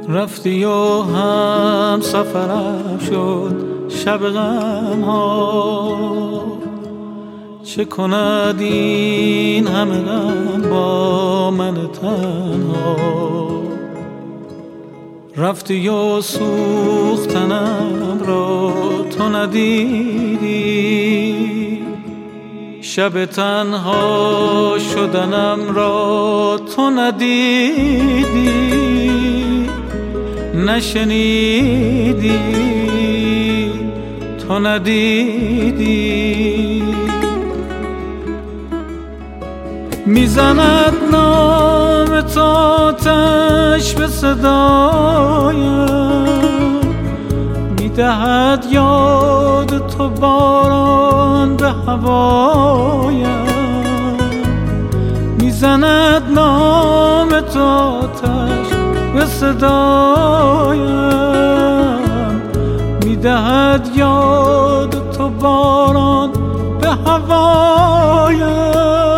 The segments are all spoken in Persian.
رفتی و هم سفرم شد شب غم ها، چه کند این همه غم با من تنها. رفتی و سوختنم را تو ندیدی، شب تنها شدنم را تو ندیدی، نشنیدی تو ندیدی. میزند نام تو آتش به صدایم، میدهد یاد تو باران به هوایم. میزند نام تو آتش به صدایم، میدهد یاد تو باران به هوایم.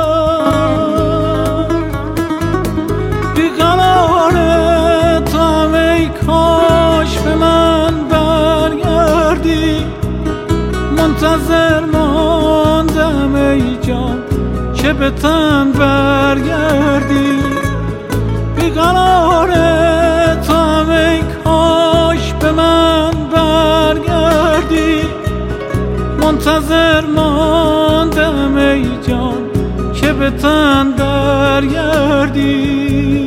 بیقرار تو ای کاش به من برگردی، منتظر ماندم ای جان که به تن برگردی. بیقرار تو ای کاش به من برگردی، منتظر ماندم ای جان که به تن برگردی.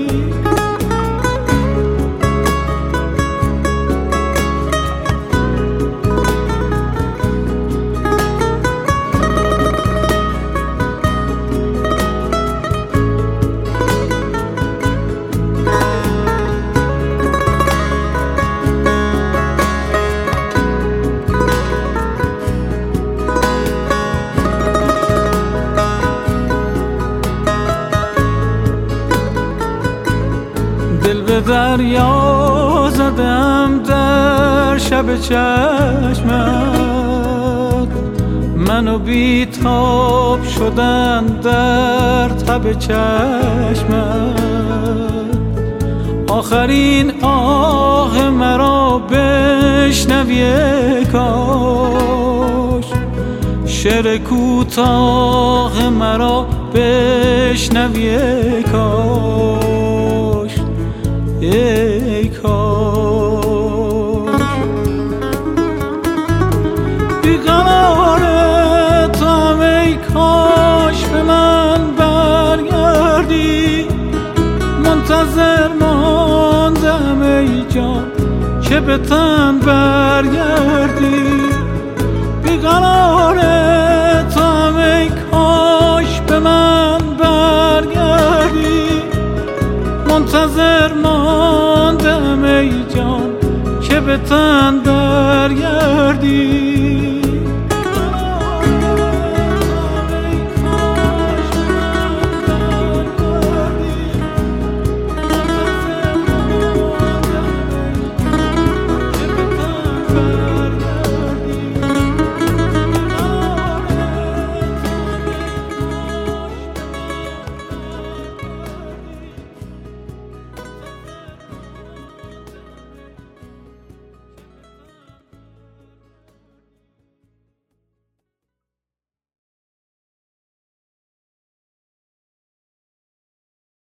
دل به دریا زدم در شب چشمت، منو بیتاب شدن در تب چشمت. آخرین آه مرا بشنوی کاش، شعر کوتاه مرا بشنوی کاش، ای کاش. بیقرار تو ای کاش به من برگردی، منتظر ماندم ای جان که به تن برگردی. بیقرار تو ای کاش به من برگردی، منتظر ماندم ای جان که به تن برگردی.